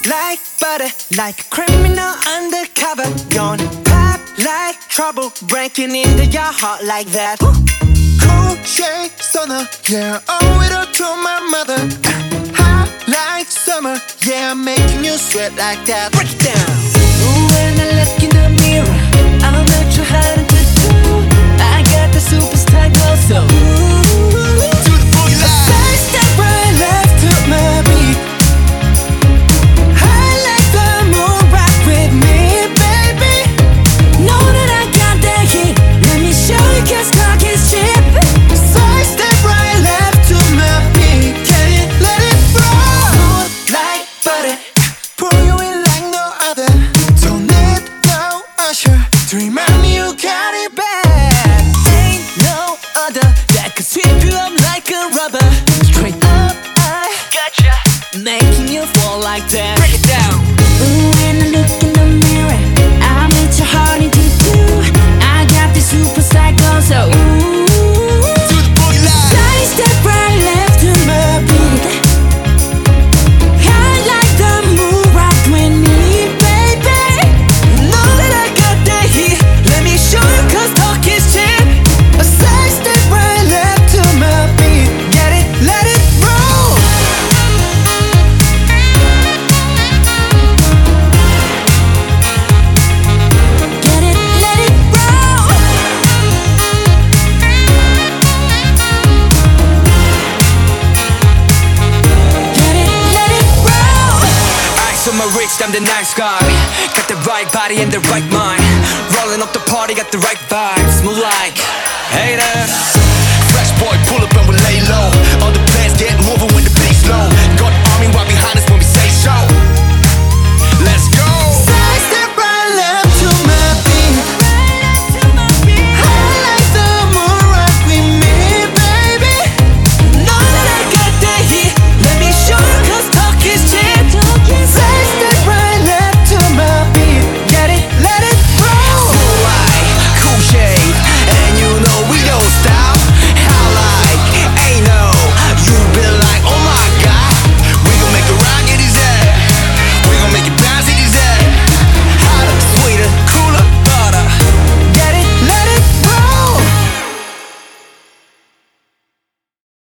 like butter, like a criminal undercover. Gonna pop like trouble, breaking into your heart like that. Cool shade stunner, yeah, owe it all to my mother. Hot like summer, yeah, I'm making you sweat like that. Break it down. When I look in the mirror, I'm not too hard to do. I got the superstar glow, so To the boogie line. side step right left to my beat. I like the moon rock with me, baby. Know that I got that heat. Let me show you 'cause talk is cheap. Side step right left to my beat. Get it, let it roll. Smooth like butter. Pull you in like no other. Don't need no usher to remind me you got it bad. Ain't no other that could sweep you up like a rubber. Straight up, I gotcha, making you fall like that. Break it down. When I look in the mirror, I'm at your heart into two. I got the super psycho, so To the boogie line. side step right left to my beat. I like the moon rock with me, baby. Know that I got that heat. Let me show you 'cause talk is cheap. A side step right left to my beat. Get it, let it roll. Get it, let it roll. Get it, let it roll. Ice on my wrist, I'm the nice guy. Got the right body and the right mind. Rolling up the party, got the right vibes. Move like haters. Fresh boy, pull up and we lay low. On the